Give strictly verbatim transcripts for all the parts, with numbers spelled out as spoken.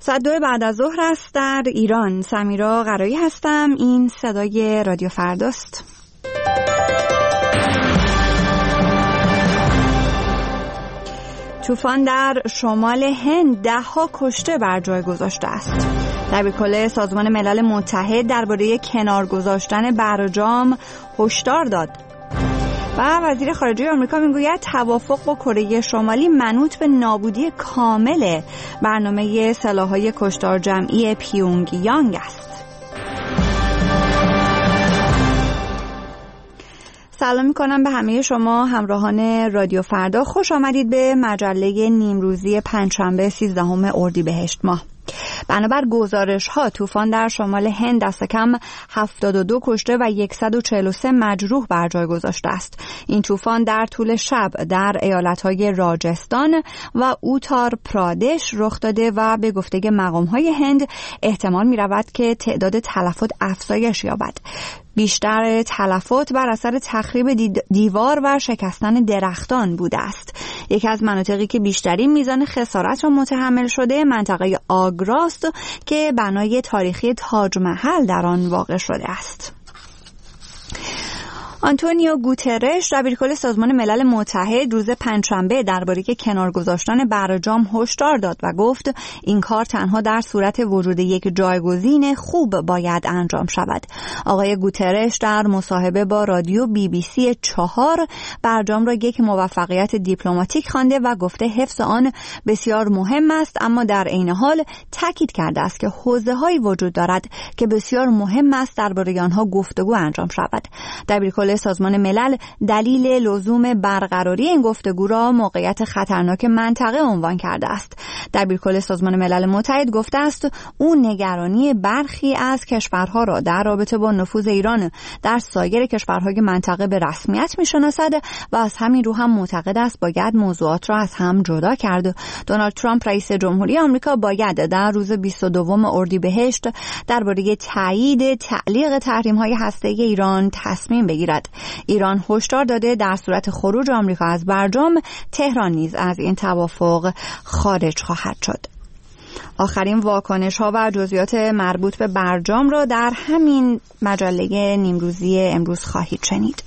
ساعت دو بعد از ظهر است در ایران. سمیرا قرایی هستم. این صدای رادیو فرداست. طوفان در شمال هند ده ها کشته بر جای گذاشته است. دبیرکل سازمان ملل متحد درباره کنار گذاشتن برجام هشدار داد. و وزیر خارجه آمریکا میگوید توافق با کره شمالی منوط به نابودی کامل برنامه سلاح‌های کشتار جمعی پیونگ یانگ است. سلام میکنم به همه شما همراهان رادیو فردا. خوش آمدید به مجله نیمروزی پنجشنبه سیزدهم اردیبهشت ماه. بنابر گزارش ها طوفان در شمال هند دست کم هفتاد و دو کشته و صد و چهل و سه مجروح بر جای گذاشته است. این طوفان در طول شب در ایالت‌های راجستان و اوتار پرادش رخ داده و به گفته مقام‌های هند احتمال می‌رود که تعداد تلفات افزایش یابد. بیشتر تلفات بر اثر تخریب دیوار و شکستن درختان بوده است. یکی از مناطقی که بیشترین میزان خسارت را متحمل شده منطقه آگراست که بنای تاریخی تاج محل در آن واقع شده است. آنتونیو گوترش دبیرکل سازمان ملل متحد روز پنجشنبه درباره کنار گذاشتن برجام هشدار داد و گفت این کار تنها در صورت وجود یک جایگزین خوب باید انجام شود. آقای گوترش در مصاحبه با رادیو بی بی سی چهار برجام را یک موفقیت دیپلماتیک خوانده و گفته حفظ آن بسیار مهم است، اما در عین حال تاکید کرده است که حوزه‌هایی وجود دارد که بسیار مهم است درباره آنها گفتگو انجام شود. دبیرکل سازمان ملل دلیل لزوم برقراری این گفتگو را موقعیت خطرناک منطقه عنوان کرده است. دبیرکل سازمان ملل متحد گفته است او نگرانی برخی از کشورها را در رابطه با نفوذ ایران در سایر کشورهای منطقه به رسمیت می‌شناسد و از همین رو هم معتقد است باید موضوعات را از هم جدا کرد. دونالد ترامپ رئیس جمهوری آمریکا باید در روز بیست و دوم اردیبهشت درباره تایید تعلیق تحریم‌های هسته‌ای ایران تصمیم بگیرد. ایران هشدار داده در صورت خروج آمریکا از برجام تهران نیز از این توافق خارج خواهد شد. آخرین واکنش ها و جزئیات مربوط به برجام را در همین مجله نیمروزی امروز خواهید شنید.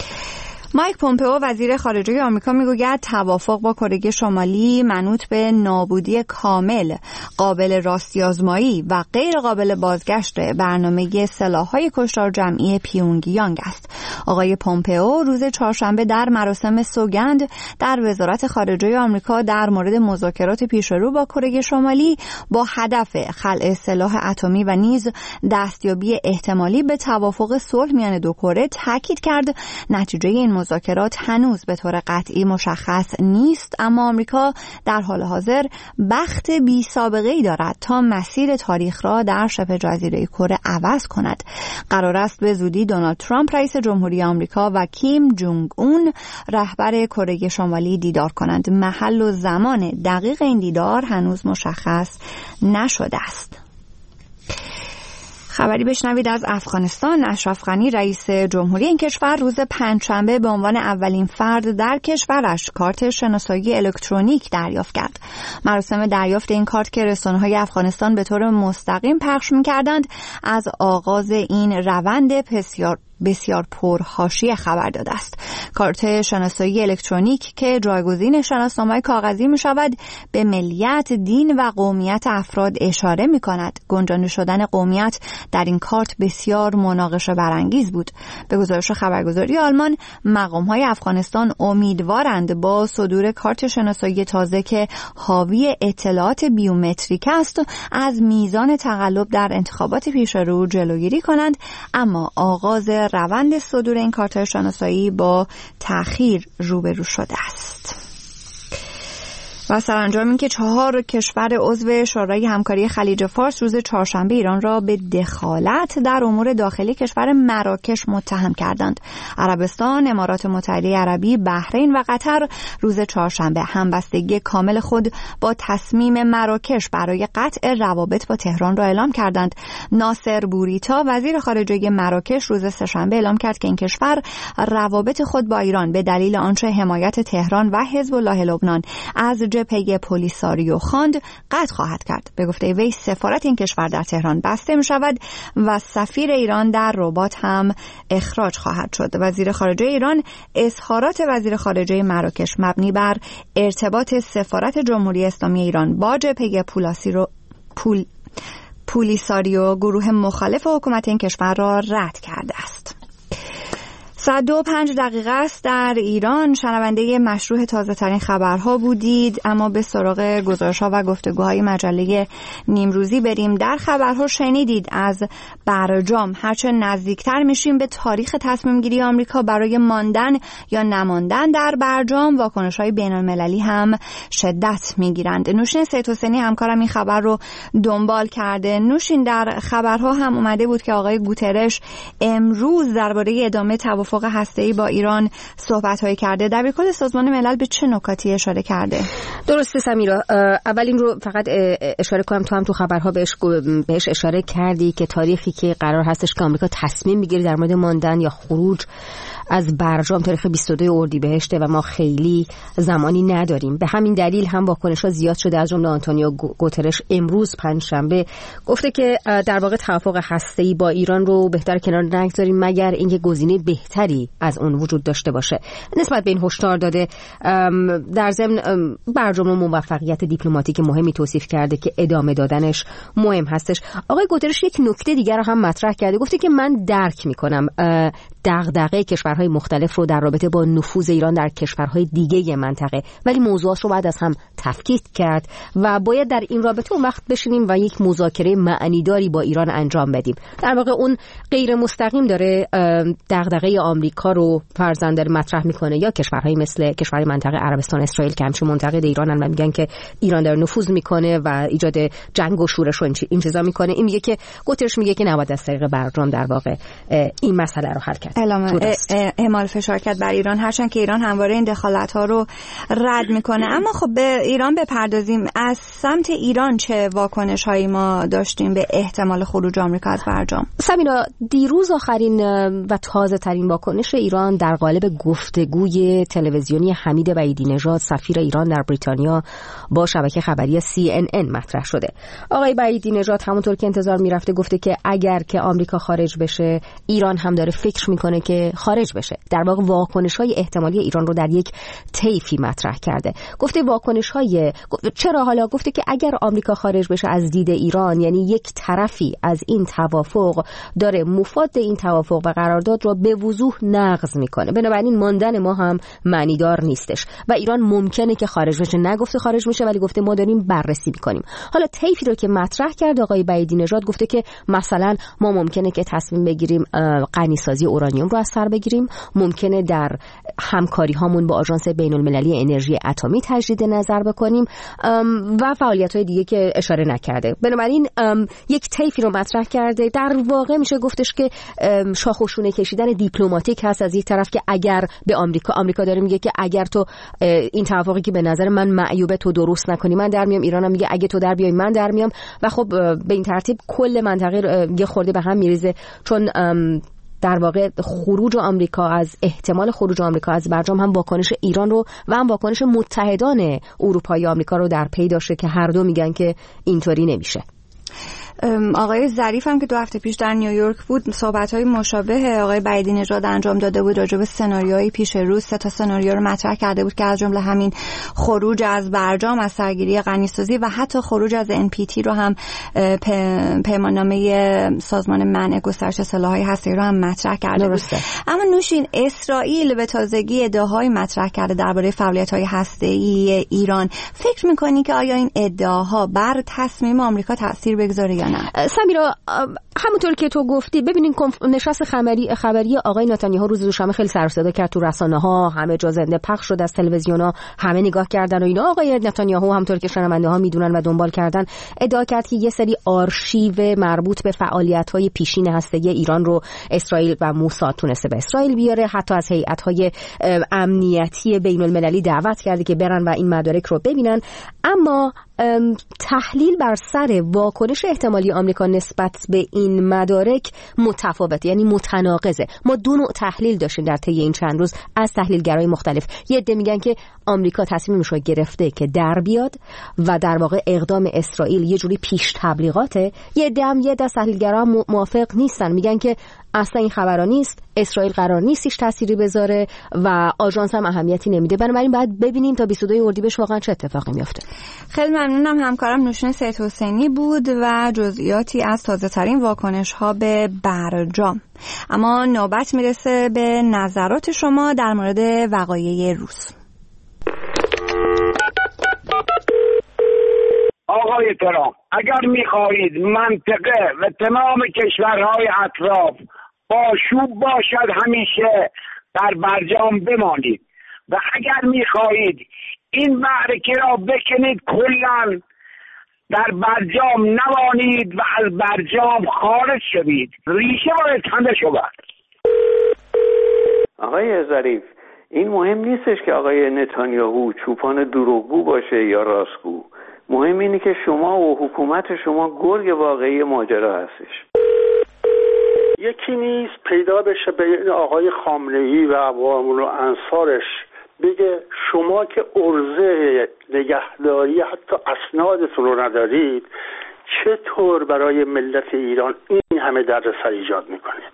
مایک پومپئو وزیر خارجه آمریکا میگوید توافق با کره شمالی منوط به نابودی کامل، قابل راستی‌آزمایی و غیر قابل بازگشت برنامه سلاح‌های کشتار جمعی پیونگ یانگ است. آقای پومپئو روز چهارشنبه در مراسم سوگند در وزارت خارجه آمریکا در مورد مذاکرات پیشرو با کره شمالی با هدف خلع سلاح اتمی و نیز دستیابی احتمالی به توافق صلح میان دو کره تاکید کرد نتیجه این مذاکرات هنوز به طور قطعی مشخص نیست، اما آمریکا در حال حاضر بخت بی سابقه‌ای دارد تا مسیر تاریخ را در شبه جزیره کره عوض کند. قرار است به زودی دونالد ترامپ رئیس جمهوری آمریکا و کیم جونگ اون رهبر کره شمالی دیدار کنند. محل و زمان دقیق این دیدار هنوز مشخص نشده است. خبری بشنوید از افغانستان. اشرف غنی رئیس جمهوری این کشور روز پنجشنبه به عنوان اولین فرد در کشورش کارت شناسایی الکترونیک دریافت کرد. مراسم دریافت این کارت که رسانه‌های افغانستان به طور مستقیم پخش می‌کردند از آغاز این روند بسیار بسیار پرحاشیه خبر داده است. کارت شناسایی الکترونیک که جایگزین شناسنامه‌های کاغذی می شود به ملیت، دین و قومیت افراد اشاره می کند. گنجانده شدن قومیت در این کارت بسیار مناقشه برانگیز بود. به گزارش خبرگزاری آلمان مقام‌های افغانستان امیدوارند با صدور کارت شناسایی تازه که حاوی اطلاعات بیومتریک است از میزان تقلب در انتخابات پیشرو جلوگیری کنند، اما آغاز روند صدور این کارت شناسایی با تأخیر روبرو شده است. و سرانجام این که چهار کشور عضو شورای همکاری خلیج فارس روز چهارشنبه ایران را به دخالت در امور داخلی کشور مراکش متهم کردند. عربستان، امارات متحده عربی، بحرین و قطر روز چهارشنبه همبستگی کامل خود با تصمیم مراکش برای قطع روابط با تهران را اعلام کردند. ناصر بوریتا وزیر خارجه مراکش روز سه‌شنبه اعلام کرد که این کشور روابط خود با ایران به دلیل آنچه حمایت تهران و حزب الله لبنان از جبهه پولیساریو خواند قطع خواهد کرد. به گفته وی سفارت این کشور در تهران بسته می شود و سفیر ایران در رباط هم اخراج خواهد شد. وزیر خارجه ایران اظهارات وزیر خارجه مراکش مبنی بر ارتباط سفارت جمهوری اسلامی ایران با جبهه پولاسیرو پول پولیساریو گروه مخالف حکومت این کشور را رد کرده است. ساعت دو و پنج دقیقه است در ایران. شنونده مشروع تازه ترین خبرها بودید، اما به سراغ گزارش‌ها و گفتگوهای مجله نیمروزی بریم. در خبرها شنیدید از برجام هرچه نزدیکتر میشیم به تاریخ تصمیم گیری آمریکا برای ماندن یا نماندن در برجام، واکنش‌های بین‌المللی هم شدت میگیرند. نوشین سید حسینی همکارم این خبر رو دنبال کرده. نوشین، در خبرها هم اومده بود که آقای گوترش امروز درباره ادامه توافق هسته‌ای با ایران صحبت‌هایی کرده. دبیرکل سازمان ملل به چه نکاتی اشاره کرده؟ درسته سمیرا، اول این رو فقط اشاره کنم، تو هم تو خبرها بهش بهش اشاره کردی که تاریخی که قرار هستش که آمریکا تصمیم میگیره در مورد ماندن یا خروج از برجام تاریخ بیست و دو اردیبهشته و ما خیلی زمانی نداریم. به همین دلیل هم واکنش‌ها زیاد شده. از جمله آنتونیو گوترش امروز پنجشنبه گفته که در واقع توافق هسته‌ای با ایران رو بهتر کنار نگذاریم مگر اینکه گزینه بهتری از اون وجود داشته باشه. نسبت به این هشدار داده. در ضمن برجام رو موفقیت دیپلماتیک مهمی توصیف کرده که ادامه دادنش مهم هستش. آقای گوترش یک نکته دیگر رو هم مطرح کرده. گفته که من درک می‌کنم دغدغه کشورهای مختلف رو در رابطه با نفوذ ایران در کشورهای دیگه منطقه، ولی موضوعات رو باید از هم تفکیک کرد و باید در این رابطه اون وقت بشینیم و یک مذاکره معنیداری با ایران انجام بدیم. در واقع اون غیر مستقیم داره دغدغه آمریکا رو فرضاً داره مطرح میکنه، یا کشورهای مثل کشورهای منطقه عربستان، اسرائیل که همچنین منتقد ایرانن و میگن که ایران داره نفوذ میکنه و ایجاد جنگ و شورش و این چیزا میکنه. این میگه که گوترش میگه که نباید از طریق برجام در واقع این مسئله رو حل کرد. اعمال فشار کرد بر ایران، هرچند که ایران همواره این دخالت‌ها رو رد میکنه. اما خب به ایران بپردازیم. از سمت ایران چه واکنش‌هایی ما داشتیم به احتمال خروج آمریکا از برجام؟ سمینا، دیروز آخرین و تازه ترین واکنش ایران در قالب گفتگوی تلویزیونی حمید وحیدی نژاد سفیر ایران در بریتانیا با شبکه خبری سی ان ان مطرح شده. آقای وحیدی نژاد همونطور که انتظار میرفته گفته که اگر که آمریکا خارج بشه ایران هم داره فکر میکنه که خارج بشه. در واقع واکنش‌های احتمالی ایران رو در یک طیفی مطرح کرده. گفته واکنش‌های چرا حالا گفته که اگر آمریکا خارج بشه از دید ایران، یعنی یک طرفی از این توافق داره مفاد این توافق و قرارداد رو به وضوح نقض میکنه، بنابراین ماندن ما هم معنیدار نیستش و ایران ممکنه که خارج بشه. نگفته خارج میشه، ولی گفته ما داریم بررسی میکنیم. حالا طیفی رو که مطرح کرد آقای وحیدی نژاد گفته که مثلا ما ممکنه که تصمیم بگیریم غنیسازی اورانیوم رو از سر بگیریم، ممکنه در همکاری هامون با آژانس بین‌المللی انرژی اتمی تجدید نظر بکنیم و فعالیت‌های دیگه که اشاره نکرده. بنابراین یک طیفی رو مطرح کرده. در واقع میشه گفتش که شاخ و شونه کشیدن دیپلماتیک هست از یک طرف که اگر به آمریکا آمریکا داره میگه که اگر تو این توافقی که به نظر من معیوبه تو درست نکنی من در میام، ایران هم میگه اگه تو در بیای من در میام و خب به این ترتیب کل منطقه یه خورده به هم میریزه، چون در واقع خروج آمریکا از احتمال خروج آمریکا از برجام هم واکنش ایران رو و هم واکنش متحدان اروپایی آمریکا رو در پی داشته که هر دو میگن که اینطوری نمیشه. آقای ظریف هم که دو هفته پیش در نیویورک بود صحبت‌های مشابه آقای وحیدی نژاد انجام داده بود راجع به سناریوهای پیش رو. سه تا سناریو رو مطرح کرده بود که از جمله همین خروج از برجام، از سرگیری غنیسازی و حتی خروج از ان پی تی رو هم پیماننامه سازمان منع گسترش سلاح‌های هسته‌ای رو هم مطرح کرده بود. اما نوشین، اسرائیل به تازگی ادعاهای مطرح کرده درباره فعالیت‌های هسته‌ای ایران. فکر می‌کنی که آیا این ادعاها بر تصمیم آمریکا تأثیر بگذاره یا نه؟ سمیرا، همونطور که تو گفتی ببینین نشست خبری خبری آقای نتانیاهو روز دوشنبه خیلی سر و صدا کرد تو رسانه‌ها، همه جا زنده پخش شد، از تلویزیون‌ها همه نگاه کردن و اینا. آقای نتانیاهو همونطور که شنونده‌ها میدونن و دنبال کردن ادعا کرد که یه سری آرشیو مربوط به فعالیت‌های پیشین هسته‌ای ایران رو اسرائیل و موساد تونسته به اسرائیل بیاره، حتی از هیئت‌های امنیتی بین‌المللی دعوت کرده که برن و این مدارک رو ببینن. اما تحلیل بر سر واکنش احتمالی آمریکا نسبت به این این مدارک متفاوته، یعنی متناقضه. ما دو نوع تحلیل داشتیم در طی این چند روز از تحلیلگرای مختلف. یه عده میگن که آمریکا تصمیمش رو گرفته که در بیاد و در واقع اقدام اسرائیل یه جوری پیش تبلیغاته. یه عده هم یه دست تحلیلگرا موافق نیستن، میگن که اصلا این خبرا نیست، اسرائیل قرار نیست هیچ تأثیری بذاره و آژانس هم اهمیتی نمیده. بنابراین باید ببینیم تا بیست و دو اردیبهشت واقعا چه اتفاقی میفته. خیلی ممنونم. همکارم نوشین سید حسینی بود و جزئیاتی از تازه ترین واکنش ها به برجام. اما نوبت میرسه به نظرات شما در مورد وقایع روز. آقای ترامپ، اگر میخواهید منطقه و تمام کشورهای اطراف آشوب باشد همیشه در برجام بمانید و اگر میخواهید این معرکه را بکنید کلاً در برجام نمانید و از برجام خارج شوید. ریشه باید کنده شود. آقای ظریف، این مهم نیستش که آقای نتانیاهو چوپان دروغگو باشه یا راستگو. مهم اینه که شما و حکومت شما گرگ واقعی ماجرا هستش. یکی نیست پیدا بشه به آقای خامنه‌ای و عوام و انصارش بگه شما که عرضه نگهداری حتی اسنادتون رو ندارید، چطور برای ملت ایران این همه دردسر ایجاد میکنید؟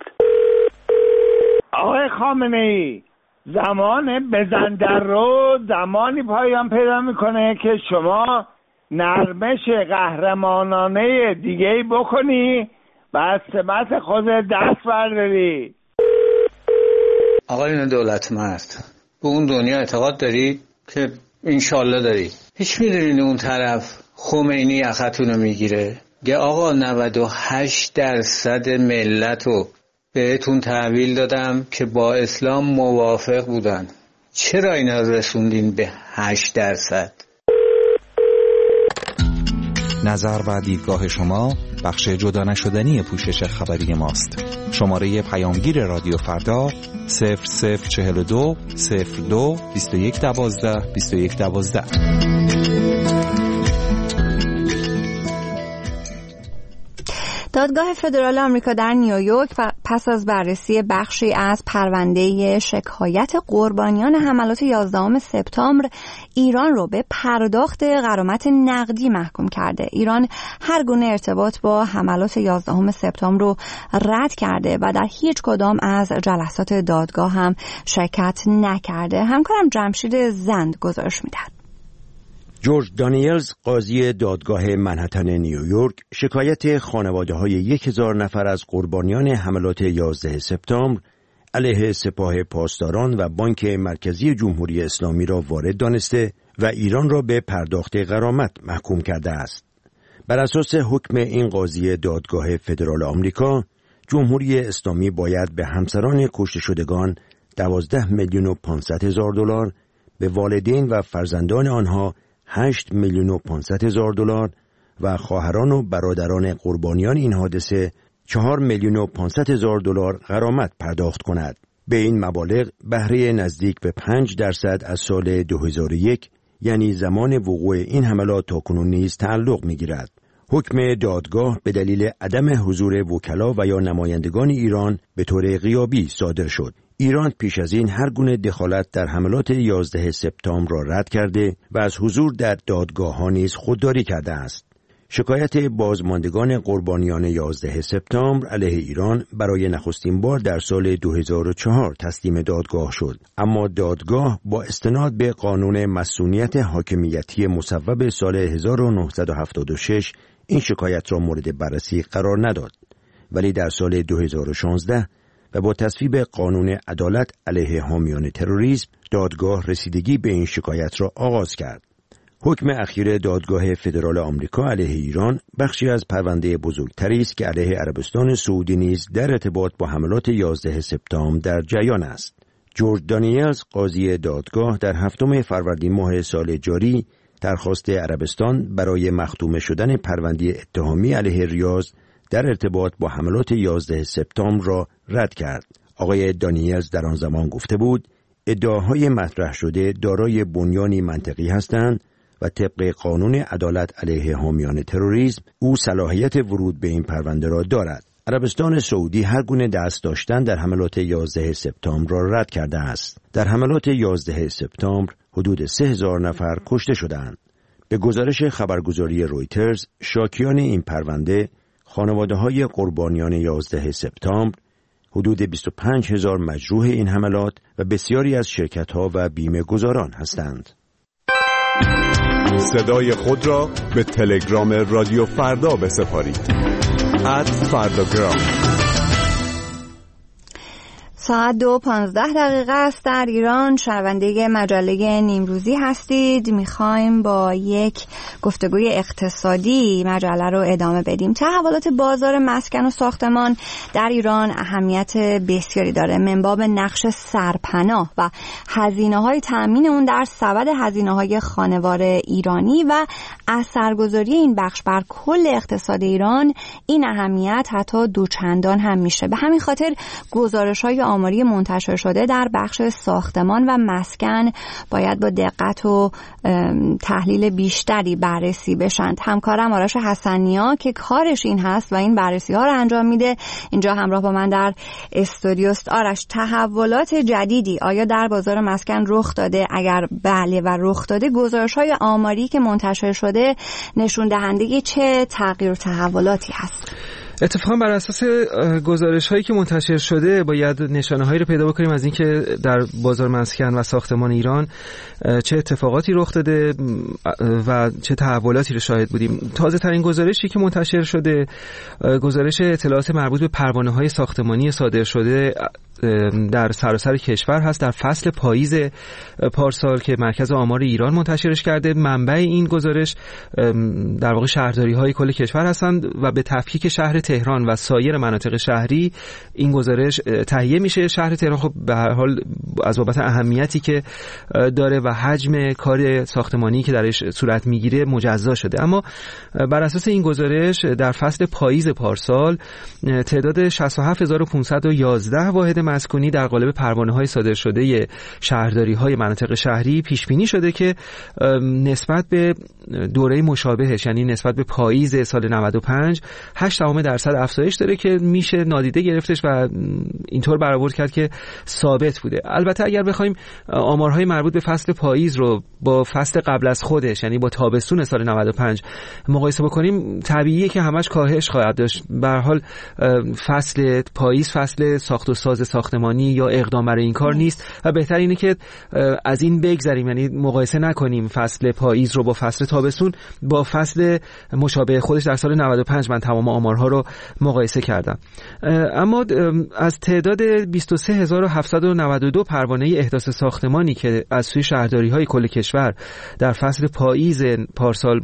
آقای خامنه‌ای، زمان بزن در رو زمانی پایان پیدا میکنه که شما نرمش قهرمانانه دیگه‌ای بکنی و از سمت خود دست برداری. آقایون دولتمرد، به اون دنیا اعتقاد داری که انشالله داری؟ هیچ میدونین اون طرف خمینی یختونو میگیره گه آقا نود و هشت درصد ملت رو بهتون تحویل دادم که با اسلام موافق بودن، چرا اینا رسوندین به هشت درصد؟ نظر و دیدگاه شما بخش جدا نشدنی پوشش خبری ماست. شماره پیامگیر رادیو فردا صفر صفر چهل و دو صفر دو بیست و یک دوازده بیست و یک دوازده. دادگاه فدرال آمریکا در نیویورک پس از بررسی بخشی از پرونده شکایت قربانیان حملات یازدهم سپتامبر ایران رو به پرداخت غرامت نقدی محکوم کرده. ایران هر گونه ارتباط با حملات یازدهم سپتامبر رو رد کرده و در هیچ کدام از جلسات دادگاه هم شرکت نکرده. همکارم جمشید زند گزارش میدهد. جورج دانیلز، قاضی دادگاه منهتن نیویورک، شکایت خانواده‌های یک هزار نفر از قربانیان حملات یازده سپتامبر علیه سپاه پاسداران و بانک مرکزی جمهوری اسلامی را وارد دانسته و ایران را به پرداخت غرامت محکوم کرده است. بر اساس حکم این قاضی دادگاه فدرال آمریکا، جمهوری اسلامی باید به همسران کشته شدگان دوازده میلیون و پانصد هزار دلار، به والدین و فرزندان آنها هشت میلیون و پانصد هزار دلار و خواهران و برادران قربانیان این حادثه چهار میلیون و پانصد هزار دلار غرامت پرداخت کند. به این مبالغ بهره نزدیک به پنج درصد از سال دو هزار و یک، یعنی زمان وقوع این حملات تاکنون نیز تعلق می‌گیرد. حکم دادگاه به دلیل عدم حضور وکلا و یا نمایندگان ایران به طور غیابی صادر شد. ایران پیش از این هر گونه دخالت در حملات یازده سپتامبر را رد کرده و از حضور در دادگاه‌ها نیز خودداری کرده است. شکایت بازماندگان قربانیان یازده سپتامبر علیه ایران برای نخستین بار در سال دو هزار و چهار تسلیم دادگاه شد، اما دادگاه با استناد به قانون مصونیت حاکمیتی مصوب سال هزار و نهصد و هفتاد و شش این شکایت را مورد بررسی قرار نداد، ولی در سال دو هزار و شانزده و با تصویب قانون عدالت علیه حامیان تروریسم دادگاه رسیدگی به این شکایت را آغاز کرد. حکم اخیر دادگاه فدرال آمریکا علیه ایران بخشی از پرونده بزرگتری است که علیه عربستان سعودی نیز در ارتباط با حملات یازده سپتامبر در جریان است. جورج دانیلز، قاضی دادگاه، در هفتم فروردین ماه سال جاری درخواست عربستان برای مختوم شدن پرونده اتهامی علیه ریاض در ارتباط با حملات یازده سپتامبر را رد کرد. آقای دانیلز در آن زمان گفته بود ادعاهای مطرح شده دارای بنیانی منطقی هستند و طبق قانون عدالت علیه حامیان تروریسم او صلاحیت ورود به این پرونده را دارد. عربستان سعودی هر گونه دست داشتن در حملات یازده سپتامبر را رد کرده است. در حملات یازده سپتامبر حدود سه هزار نفر کشته شدند. به گزارش خبرگزاری رویترز، شاکیان این پرونده خانواده‌های قربانیان یازده سپتامبر، حدود بیست و پنج هزار مجروح این حملات و بسیاری از شرکت‌ها و بیمه گذاران هستند. صدای خود را به تلگرام رادیو فردا بسپارید. ات فرداگرام. ساعت دو پانزده دقیقه است در ایران. شنونده مجله نیمروزی هستید. میخوایم با یک گفتگوی اقتصادی مجله رو ادامه بدیم. تحولات بازار مسکن و ساختمان در ایران اهمیت بسیاری داره من باب نقش سرپناه و هزینه‌های تأمین اون در سبد هزینه‌های خانوار ایرانی و اثرگذاری این بخش بر کل اقتصاد ایران. این اهمیت حتی دوچندان هم میشه. به همین خاطر گزارش‌های آماری منتشر شده در بخش ساختمان و مسکن باید با دقت و تحلیل بیشتری بررسی بشن. همکارم آرش حسنیا که کارش این هست و این بررسی ها رو انجام میده اینجا همراه با من در استودیوست. آرش، تحولات جدیدی آیا در بازار مسکن رخ داده؟ اگر بله و رخ داده، گزارش‌های آماری که منتشر شده نشون دهنده چه تغییر و تحولاتی هست؟ اتفاقا بر اساس گزارش هایی که منتشر شده باید نشانه هایی رو پیدا بکنیم از اینکه در بازار مسکن و ساختمان ایران چه اتفاقاتی رخ داده و چه تحولاتی رو شاهد بودیم. تازه ترین گزارشی که منتشر شده گزارش اطلاعات مربوط به پروانه های ساختمانی صادر شده در سراسر کشور هست در فصل پاییز پارسال که مرکز آمار ایران منتشرش کرده. منبع این گزارش در واقع شهرداری های کل کشور هستند و به تفکیک شهر تهران و سایر مناطق شهری این گزارش تهیه میشه. شهر تهران خب به هر حال از بابت اهمیتی که داره و حجم کار ساختمانی که درش صورت میگیره مجزا شده. اما بر اساس این گزارش در فصل پاییز پارسال تعداد شصت و هفت هزار و پانصد و یازده واحد مسکونی در قالب پروانه‌های صادر شده شهرداری‌های مناطق شهری پیش بینی شده که نسبت به دوره مشابهش، یعنی نسبت به پاییز سال نود و پنج، هشت درصد افزایش داره که میشه نادیده گرفتش و اینطور برآورد کرد که ثابت بوده. البته اگر بخوایم آمارهای مربوط به فصل پاییز رو با فصل قبل از خودش، یعنی با تابستون سال نود و پنج مقایسه بکنیم، طبیعیه که همش کاهش خواهد داشت. به هر حال فصل پاییز فصل ساخت و ساز ساختمانی یا اقدام برای این کار نیست و بهتر اینه که از این بگذریم، یعنی مقایسه نکنیم فصل پاییز رو با فصل تابستون. با فصل مشابه خودش در سال نود و پنج من تمام آمارها رو مقایسه کردم. اما از تعداد بیست و سه هزار و هفتصد و نود و دو پروانه احداث ساختمانی که از سوی شهرداری‌های کل کشور در فصل پاییز پارسال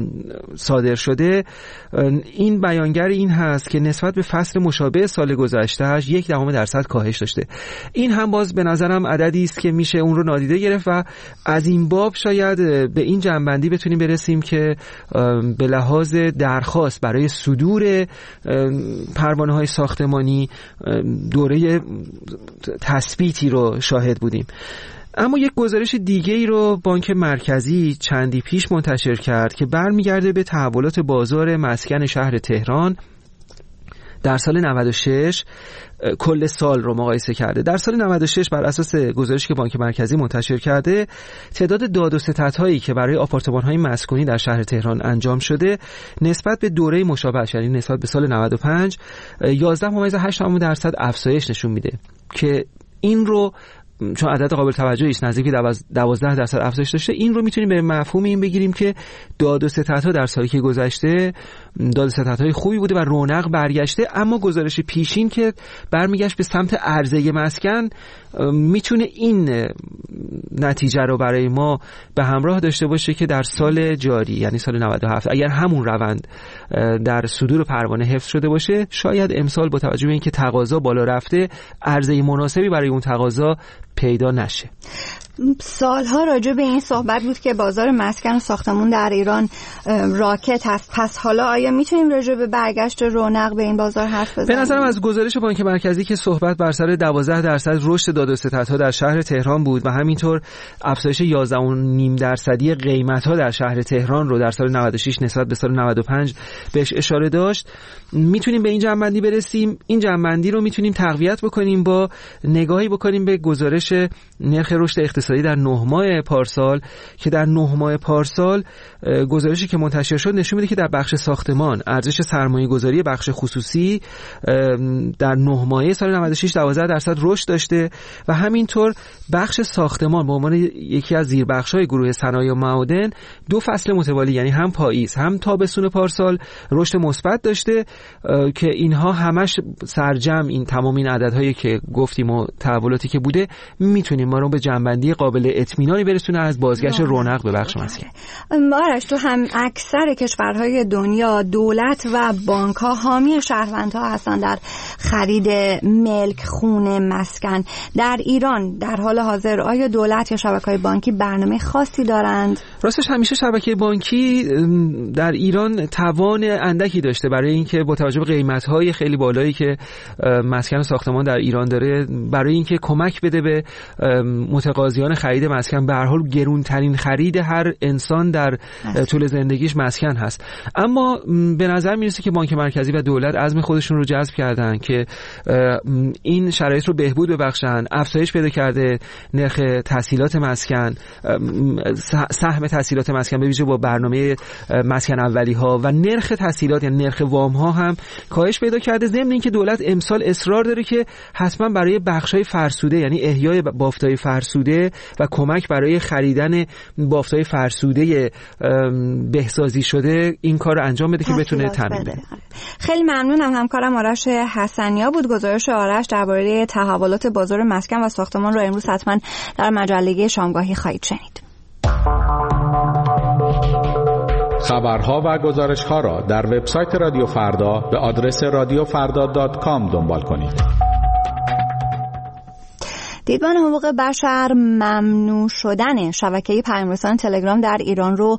صادر شده، این بیانگر این هست که نسبت به فصل مشابه سال گذشتهش یک دهم درصد کاهش داشته. این هم باز به نظرم عددی است که میشه اون رو نادیده گرفت و از این باب شاید به این جنبندی بتونیم برسیم که به لحاظ درخواست برای صدور پروانه های ساختمانی دوره تثبیتی رو شاهد بودیم. اما یک گزارش دیگه ای رو بانک مرکزی چندی پیش منتشر کرد که برمیگرده به تحولات بازار مسکن شهر تهران در سال نود و شش. کل سال رو مقایسه کرده. در سال نود و شش بر اساس گزارشی که بانک مرکزی منتشر کرده، تعداد داد و ستدهایی که برای آپارتمان‌های مسکونی در شهر تهران انجام شده نسبت به دوره مشابه، یعنی نسبت به سال نود و پنج، یازده ممیز هشت درصد افزایش نشون میده که این رو، چون عدد قابل توجهی است، نزدیک دوازده درصد افزایش داشته، این رو میتونیم به مفهوم این بگیریم که داد و ستدها در سالی که گذشته داد و ستدهای خوبی بوده و رونق برگشته. اما گزارش پیشین که برمیگشت به سمت عرضه مسکن میتونه این نتیجه رو برای ما به همراه داشته باشه که در سال جاری، یعنی سال نود و هفت، اگر همون روند در صدور پروانه حفظ شده باشه، شاید امسال با توجه به اینکه تقاضا بالا رفته عرضه مناسبی برای اون تقاضا پیدا نشه. سالها راجع به این صحبت بود که بازار مسکن و ساختمون در ایران راکت هست. پس حالا آیا میتونیم راجع به برگشت رونق به این بازار حرف بزنیم؟ به نظرم از گزارش بانک مرکزی که صحبت بر سر دوازده درصد رشد داد و ستدها در شهر تهران بود و همینطور افزایش یازده و نیم درصدی قیمت‌ها در شهر تهران رو در سال نود و شش نسبت به سال نود و پنج بهش اشاره داشت، میتونیم به این جمع‌بندی برسیم. این جمع‌بندی رو میتونیم تقویت بکنیم با نگاهی بکنیم به گزارش نرخ رشد اقتصادی در نه ماه پارسال که در نه ماه پارسال گزارشی که منتشر شد نشون میده که در بخش ساختمان ارزش سرمایه‌گذاری بخش خصوصی در نه ماهه سال نود و شش دوازده درصد رشد داشته و همینطور بخش ساختمان به عنوان یکی از زیربخش‌های گروه صنایع و معادن دو فصل متوالی یعنی هم پاییز هم تابستون پارسال رشد مثبت داشته که اینها همش سرجم این تمام این عددهایی که گفتیم و تحولاتی که بوده میتونیم ما رو به جنبندی قابل اطمینانی برسونه از بازگشت رونق به بخش مسکن. آرش، تو هم اکثر کشورهای دنیا دولت و بانک‌ها حامی شهروندها هستن در خرید ملک، خونه، مسکن. در ایران در حال حاضر آیا دولت یا شبکه‌های بانکی برنامه خاصی دارند؟ راستش همیشه شبکه بانکی در ایران توان اندکی داشته برای اینکه با توجه به قیمت‌های خیلی بالایی که مسکن و ساختمان در ایران داره برای اینکه کمک بده به متقاضیان خرید مسکن. به هر حال گرانترین خرید هر انسان در طول زندگیش مسکن هست، اما به نظر میرسه که بانک مرکزی و دولت عزم خودشون رو جذب کردن که این شرایط رو بهبود ببخشن. افزایش پیدا کرده نرخ تسهیلات مسکن، سهم تسهیلات مسکن به ویژه با برنامه مسکن اولی ها و نرخ تسهیلات یعنی نرخ وام ها هم کاهش پیدا کرده. ضمن اینکه دولت امسال اصرار داره که حتما برای بخشای فرسوده یعنی احیای بافتای فرسوده و کمک برای خریدن بافتای فرسوده بهسازی شده این کار رو انجام بده که بتونه تامین بده. خیلی ممنونم. همکارم آرش حسنیا بود. گزارش آرش درباره تحولات بازار مسکن و ساختمان رو امروز حتما در مجله شامگاهی خواهید شنید. خبرها و گزارش‌ها را در وبسایت رادیو فردا به آدرس رادیو فردا دات کام دنبال کنید. دیدبان حقوق بشر ممنوع شدن شبکه پیام‌رسان تلگرام در ایران رو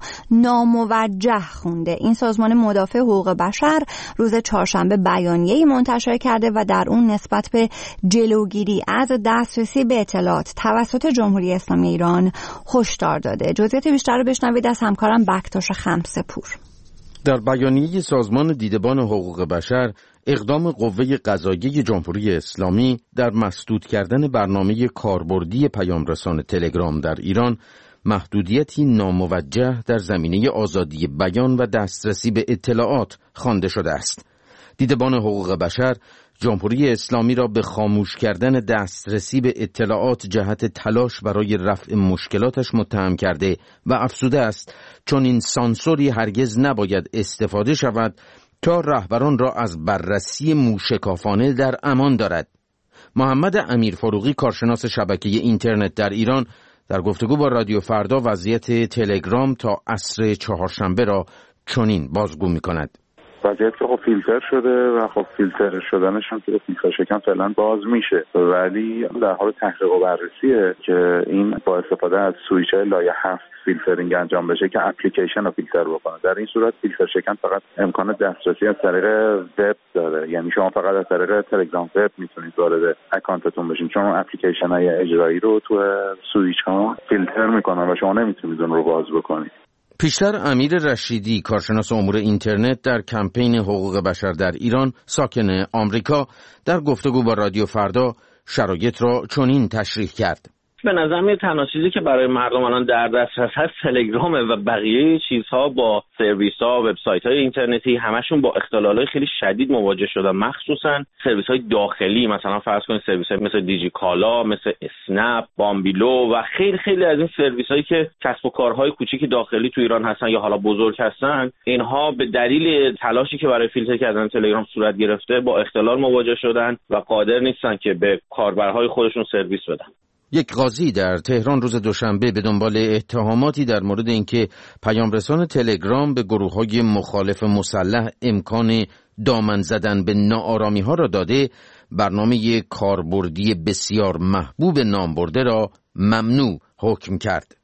ناموجه خونده. این سازمان مدافع حقوق بشر روز چهارشنبه بیانیه‌ای منتشر کرده و در اون نسبت به جلوگیری از دسترسی به اطلاعات توسط جمهوری اسلامی ایران هشدار داده. جزئیات بیشتر رو بشنوید از همکارم بکتاش خمسه‌پور. در بیانیه سازمان دیدبان حقوق بشر اقدام قوه قضاییه جمهوری اسلامی در مسدود کردن برنامه کاربردی پیامرسان تلگرام در ایران محدودیتی ناموجه در زمینه آزادی بیان و دسترسی به اطلاعات خوانده شده است. دیدبان حقوق بشر جمهوری اسلامی را به خاموش کردن دسترسی به اطلاعات جهت تلاش برای رفع مشکلاتش متهم کرده و افزوده است چون این سانسوری هرگز نباید استفاده شود تا رهبران را از بررسی موشکافانه در امان دارد. محمد امیر فروغی کارشناس شبکه اینترنت در ایران در گفتگو با رادیو فردا وضعیت تلگرام تا عصر چهارشنبه را چنین بازگو می‌کند. وضعیت که خب فیلتر شده و خب فیلتر شدنش هم که فیلتر شکن فعلا باز میشه، ولی در حال تحقیق و بررسیه که این با استفاده از سویچ های لایه هفت فیلترینگ انجام بشه که اپلیکیشن رو فیلتر بکنه. در این صورت فیلتر شکن فقط امکان دسترسی از طریق وب داره، یعنی شما فقط از طریق تلگرام وب میتونید وارد اکانتتون بشین، چون اپلیکیشن های اجرایی رو تو سویچ ها فیلتر میکنن و شما نمیتونید اون رو باز بکنید. پیشتر امیر رشیدی کارشناس امور اینترنت در کمپین حقوق بشر در ایران ساکن آمریکا در گفتگو با رادیو فردا شرایط را چنین تشریح کرد. به نظر میاد تنها چیزی که برای مردم الان در دسترس هست تلگرامه و بقیه چیزها با سرویس‌ها و وبسایت‌های اینترنتی همشون با اختلالات خیلی شدید مواجه شدن، مخصوصا سرویس‌های داخلی، مثلا فرض کنید سرویس‌های مثل دیجی کالا، مثل اسنپ، بامبیلو و خیلی خیلی از این سرویس‌هایی که کسب و کارهای کوچیک داخلی تو ایران هستن یا حالا بزرگ هستن، اینها به دلیل تلاشی که برای فیلتر کردن تلگرام صورت گرفته با اختلال مواجه شدن و قادر نیستن که به کاربرهای خودشون سرویس بدن. یک قاضی در تهران روز دوشنبه به دنبال اتهاماتی در مورد اینکه پیامرسان تلگرام به گروه‌های مخالف مسلح امکان دامن زدن به ناآرامی‌ها را داده، برنامه کاربردی بسیار محبوب نامبرده را ممنوع حکم کرد.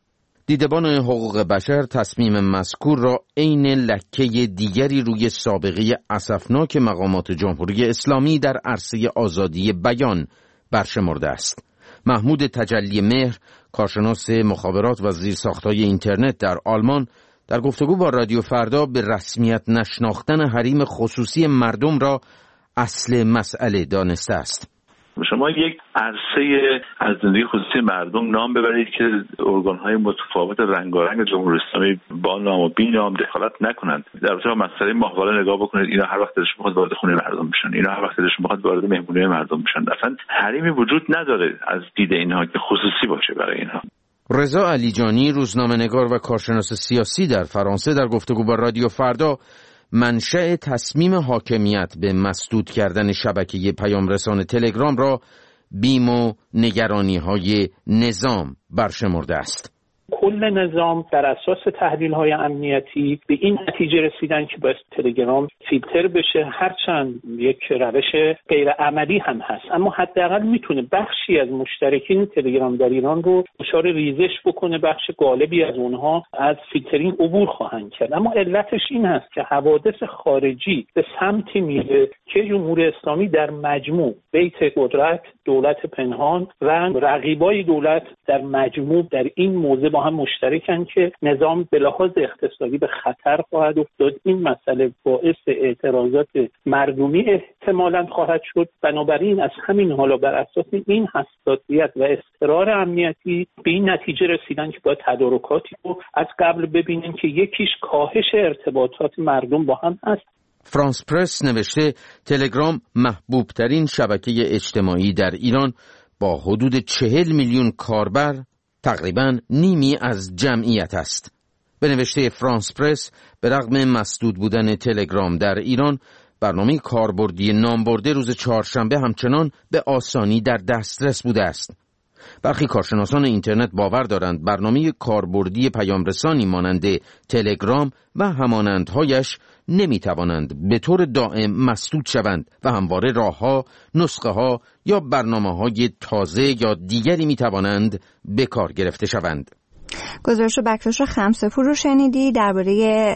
دیدبان حقوق بشر تصمیم مذکور را عین لکه دیگری روی سابقه اسفناک مقامات جمهوری اسلامی در عرصه آزادی بیان برشمرده است. محمود تجلی مهر، کارشناس مخابرات و زیرساخت‌های اینترنت در آلمان، در گفتگو با رادیو فردا به رسمیت نشناختن حریم خصوصی مردم را اصل مسئله دانسته است. شما یک عرصه از زندگی خصوصی مردم نام ببرید که ارگان‌های متفاوت رنگارنگ جمهوری اسلامی با نام و بی نام دخالت نکنند. در رابطه با مسئله ماهواره نگاه بکنید، اینا هر وقت دلشون می‌خواد وارد خونه مردم میشن، اینا هر وقت دلشون می‌خواد وارد مهمونی مردم میشن. اصلا حریمی وجود نداره از دید اینها که خصوصی باشه برای اینها. رضا علیجانی، روزنامه‌نگار و کارشناس سیاسی در فرانسه، در گفتگو با رادیو فردا منشأ تصمیم حاکمیت به مسدود کردن شبکه پیامرسان تلگرام را بیم و نگرانی‌های نظام برشمرده است. کل نظام در اساس تحلیل‌های امنیتی به این نتیجه رسیدن که باید تلگرام فیلتر بشه، هرچند یک روش غیر عملی هم هست، اما حداقل میتونه بخشی از مشترکین تلگرام در ایران رو دچار ریزش بکنه، بخش غالبی از اونها از فیلترینگ عبور خواهند کرد. اما علتش این هست که حوادث خارجی به سمتی میره که جمهوری اسلامی در مجموع بیت قدرت، دولت پنهان و رقیبای دولت در مجموع در این موضوع با هم مشترکن که نظام به لحاظ اقتصادی به خطر خواهد افتاد. این مسئله باعث اعتراضات مردمی احتمالاً خواهد شد. بنابراین از همین حالا بر اساس این حساسیت و اصرار امنیتی به این نتیجه رسیدن که باید تدارکاتی رو از قبل ببینیم که یکیش کاهش ارتباطات مردم با هم هست. فرانس پرس نوشته تلگرام محبوب ترین شبکه اجتماعی در ایران با حدود چهل میلیون کاربر تقریباً نیمی از جمعیت است. به نوشته فرانس پرس، به رغم مسدود بودن تلگرام در ایران، برنامه کاربردی نامبرده روز چهارشنبه همچنان به آسانی در دسترس بوده است. برخی کارشناسان اینترنت باور دارند برنامه کاربردی پیامرسانی مانند تلگرام و همانندهایش نمیتوانند به طور دائم مسدود شوند و همواره راهها، نسخه ها یا برنامه های تازه یا دیگری میتوانند به کار گرفته شوند. گزارش بکتاش خمسه‌پور رو شنیدی درباره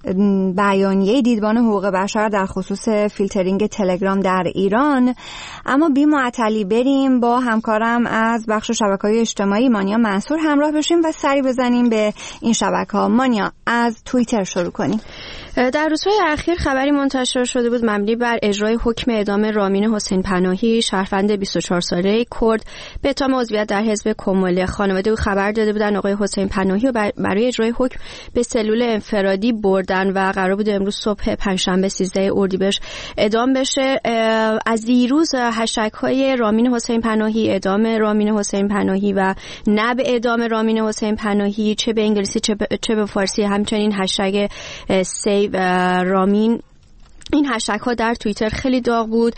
بیانیه دیدبان حقوق بشر در خصوص فیلترینگ تلگرام در ایران. اما بی معطلی بریم با همکارم از بخش شبکه‌های اجتماعی مانیا منصور همراه بشیم و سری بزنیم به این شبکه‌ها. مانیا، از توییتر شروع کنیم. در روزهای اخیر خبری منتشر شده بود مبنی بر اجرای حکم اعدام رامین حسین پناهی، شهروند بیست و چهار ساله کرد به اتهام عضویت در حزب کمالی. خانواده او خبر داده بودند آقای حسین پناهی رو برای اجرای حکم به سلول انفرادی بردن و قرار بود امروز صبح پنجشنبه سیزده اردیبهشت اعدام بشه. از دیروز هشتگ های رامین حسین پناهی، اعدام رامین حسین پناهی و نه به اعدام رامین حسین پناهی، چه به انگلیسی چه به, چه به فارسی، همچنین هشتگ سی و رامین، این هشتگ ها در توییتر خیلی داغ بود.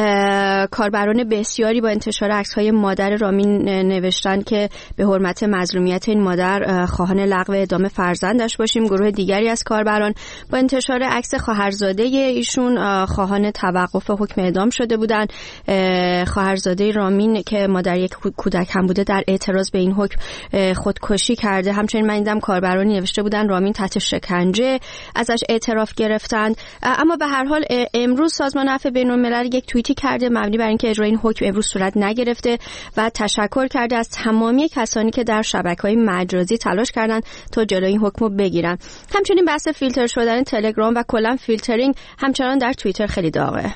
کاربران بسیاری با انتشار عکس های مادر رامین نوشتن که به حرمت مظلومیت این مادر خواهان لغو اعدام فرزندش باشیم. گروه دیگری از کاربران با انتشار عکس خواهرزاده ایشون خواهان توقف حکم اعدام شده بودند. خواهرزاده رامین که مادر یک کودک هم بوده در اعتراض به این حکم خودکشی کرده. همچنین من دیدم کاربرانی نوشته بودن رامین تحت شکنجه ازش اعتراف گرفتند. اما به هر حال امروز سازمان عفو بین‌الملل یک توییتی کرده مبنی بر اینکه اجرای این حکم امروز صورت نگرفته و تشکر کرده از تمامی کسانی که در شبکه‌های مجازی تلاش کردند تا جلوی این حکم رو بگیرن. همچنین بحث فیلتر شدن تلگرام و کلا فیلترینگ همچنان در توییتر خیلی داغه.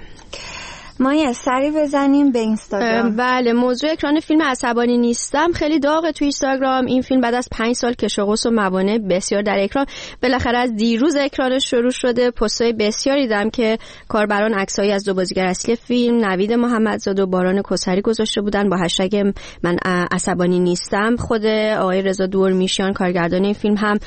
ما یه سری بزنیم به اینستاگرام. بله، موضوع اکران فیلم عصبانی نیستم خیلی داغه تو اینستاگرام. این فیلم بعد از پنج سال کش و قوس و موانع بسیار در اکران بالاخره از دیروز اکرانش شروع شده. پست‌های بسیاری دیدم که کاربران عکسایی از دو بازیگر اصلی فیلم، نوید محمدزاده و باران کسری گذاشته بودن با هشتگ من عصبانی نیستم. خود آقای رضا دورمیشیان کارگردان این فیلم هم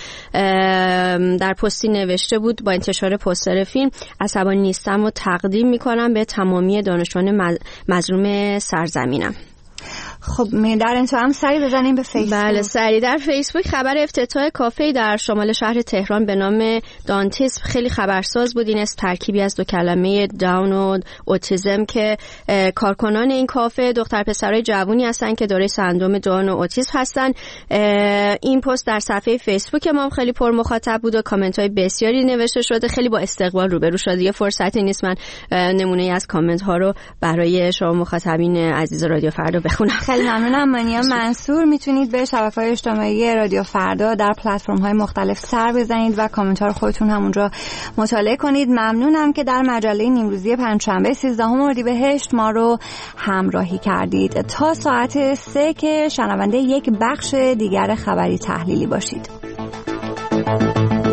در پستی نوشته بود با انتشار پوستر فیلم عصبانی نیستم و تقدیم می‌کنم به تمامی دانشجویان مظلوم سرزمینم. خب در انتها هم سری بزنیم به فیسبوک. بله سری در فیسبوک خبر افتتاح کافه در شمال شهر تهران به نام دانتیسم خیلی خبرساز بود. این اسم ترکیبی از دو کلمه داون و اوتیسم که کارکنان این کافه دختر پسرای جوونی هستن که دارای سندروم داون و اوتیسم هستن. این پست در صفحه فیسبوک ما خیلی پر مخاطب بود و کامنت های بسیاری نوشته شده، خیلی با استقبال روبرو شده. یه فرصتی نیست من نمونه ای از کامنت ها رو برای شما مخاطبین عزیز رادیو فردا بخونم. خیلی ممنونم. منیا منصور. میتونید به شبکه‌های اجتماعی رادیو فردا در پلتفرم‌های مختلف سر بزنید و کامنت‌ها رو خودتون همونجا مطالعه کنید. ممنونم که در مجله نیمروزی پنجشنبه سیزدهم اردیبهشت ما رو همراهی کردید. تا ساعت سه که شنونده یک بخش دیگر خبری تحلیلی باشید.